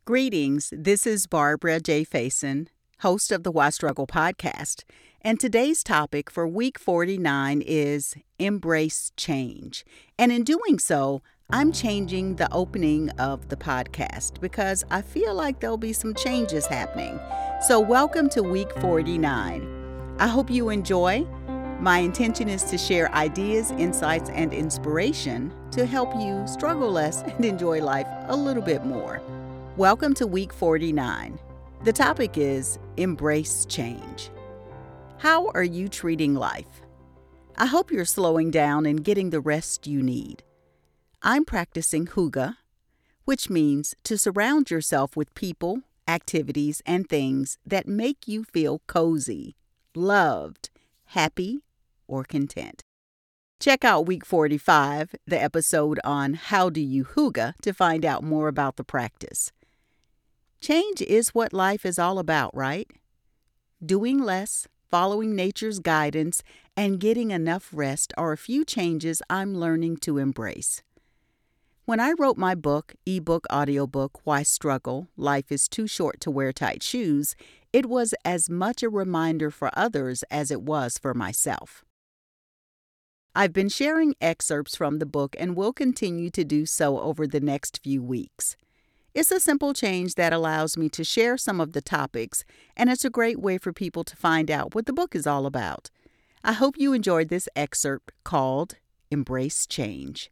Greetings, this is Barbara J. Faison, host of the Why Struggle podcast, and today's topic for week 49 is Embrace Change. And in doing so, I'm changing the opening of the podcast because I feel like there'll be some changes happening. So welcome to week 49. I hope you enjoy. My intention is to share ideas, insights, and inspiration to help you struggle less and enjoy life a little bit more. Welcome to week 49. The topic is Embrace Change. How are you treating life? I hope you're slowing down and getting the rest you need. I'm practicing hygge, which means to surround yourself with people, activities, and things that make you feel cozy, loved, happy, or content. Check out week 45, the episode on How Do You Hygge, to find out more about the practice. Change is what life is all about, right? Doing less, following nature's guidance, and getting enough rest are a few changes I'm learning to embrace. When I wrote my book, ebook, audiobook, Why Struggle? Life is Too Short to Wear Tight Shoes, it was as much a reminder for others as it was for myself. I've been sharing excerpts from the book and will continue to do so over the next few weeks. It's a simple change that allows me to share some of the topics, and it's a great way for people to find out what the book is all about. I hope you enjoyed this excerpt called Embrace Change.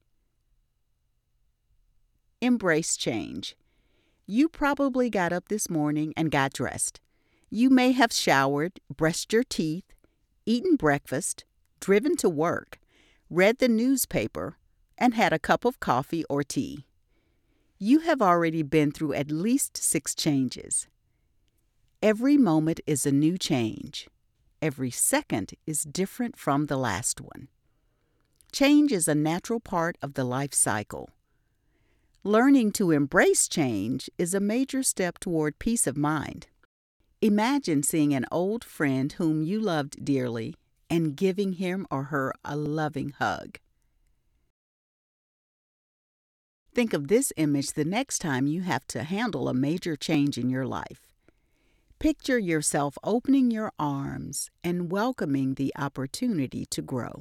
Embrace change. You probably got up this morning and got dressed. You may have showered, brushed your teeth, eaten breakfast, driven to work, read the newspaper, and had a cup of coffee or tea. You have already been through at least 6 changes. Every moment is a new change. Every second is different from the last one. Change is a natural part of the life cycle. Learning to embrace change is a major step toward peace of mind. Imagine seeing an old friend whom you loved dearly and giving him or her a loving hug. Think of this image the next time you have to handle a major change in your life. Picture yourself opening your arms and welcoming the opportunity to grow.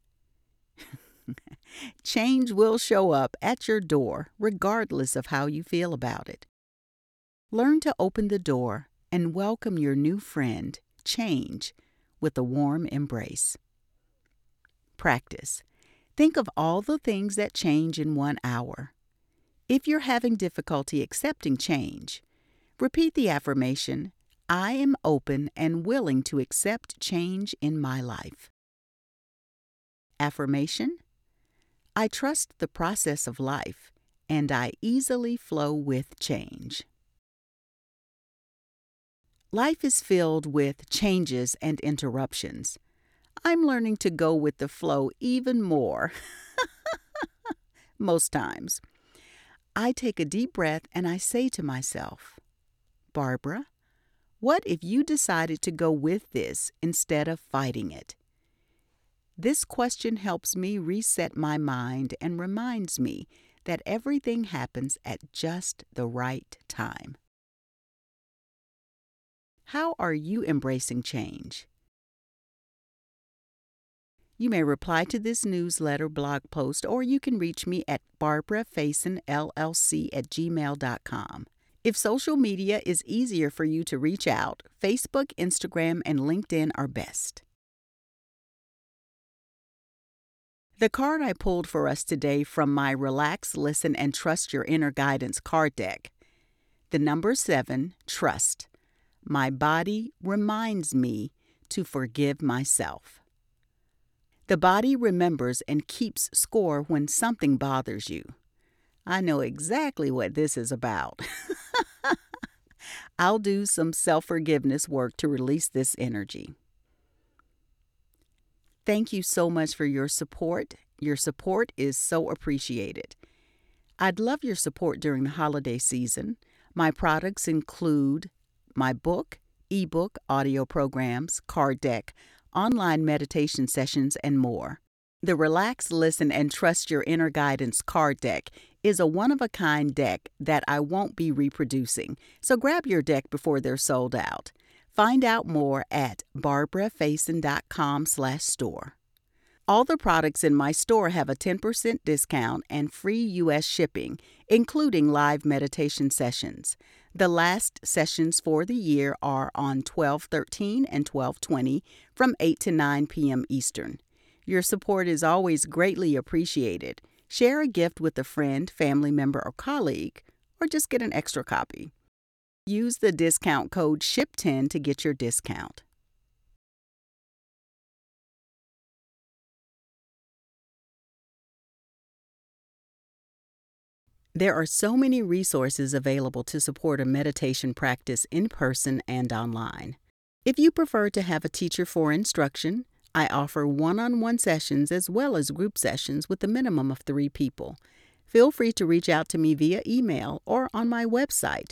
Change will show up at your door regardless of how you feel about it. Learn to open the door and welcome your new friend, change, with a warm embrace. Practice. Think of all the things that change in 1 hour. If you're having difficulty accepting change, repeat the affirmation, I am open and willing to accept change in my life. Affirmation, I trust the process of life, and I easily flow with change. Life is filled with changes and interruptions. I'm learning to go with the flow even more. Most times. I take a deep breath and I say to myself, Barbara, what if you decided to go with this instead of fighting it? This question helps me reset my mind and reminds me that everything happens at just the right time. How are you embracing change? You may reply to this newsletter blog post, or you can reach me at barbarafasonllc@gmail.com. If social media is easier for you to reach out, Facebook, Instagram, and LinkedIn are best. The card I pulled for us today from my Relax, Listen, and Trust Your Inner Guidance card deck. The number 7, Trust. My body reminds me to forgive myself. The body remembers and keeps score when something bothers you. I know exactly what this is about. I'll do some self-forgiveness work to release this energy. Thank you so much for your support. Your support is so appreciated. I'd love your support during the holiday season. My products include my book, ebook, audio programs, card deck, online meditation sessions, and more. The Relax, Listen, and Trust Your Inner Guidance card deck is a one-of-a-kind deck that I won't be reproducing, so grab your deck before they're sold out. Find out more at barbarafaison.com/store. All the products in my store have a 10% discount and free U.S. shipping, including live meditation sessions. The last sessions for the year are on 12/13 and 12/20 from 8 to 9 p.m. Eastern. Your support is always greatly appreciated. Share a gift with a friend, family member, or colleague, or just get an extra copy. Use the discount code SHIP10 to get your discount. There are so many resources available to support a meditation practice in person and online. If you prefer to have a teacher for instruction, I offer one-on-one sessions as well as group sessions with a minimum of 3 people. Feel free to reach out to me via email or on my website,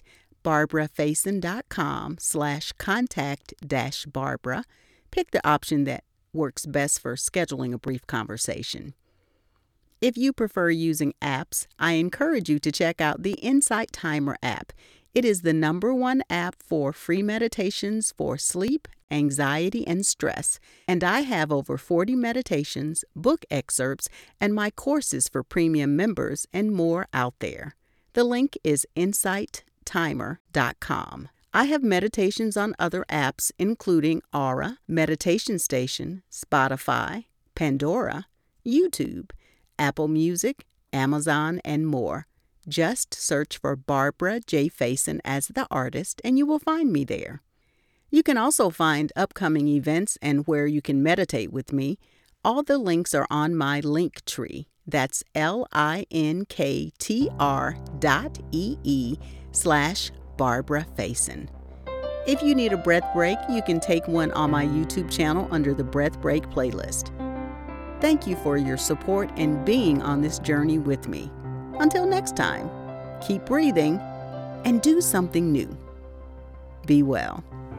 barbarafaison.com/contact-barbara. Pick the option that works best for scheduling a brief conversation. If you prefer using apps, I encourage you to check out the Insight Timer app. It is the #1 app for free meditations for sleep, anxiety, and stress, and I have over 40 meditations, book excerpts, and my courses for premium members and more out there. The link is insighttimer.com. I have meditations on other apps including Aura, Meditation Station, Spotify, Pandora, YouTube, Apple Music, Amazon, and more. Just search for Barbara J. Faison as the artist, and you will find me there. You can also find upcoming events and where you can meditate with me. All the links are on my link tree. That's linktr.ee/Barbara Faison. If you need a breath break, you can take one on my YouTube channel under the Breath Break playlist. Thank you for your support and being on this journey with me. Until next time, keep breathing and do something new. Be well.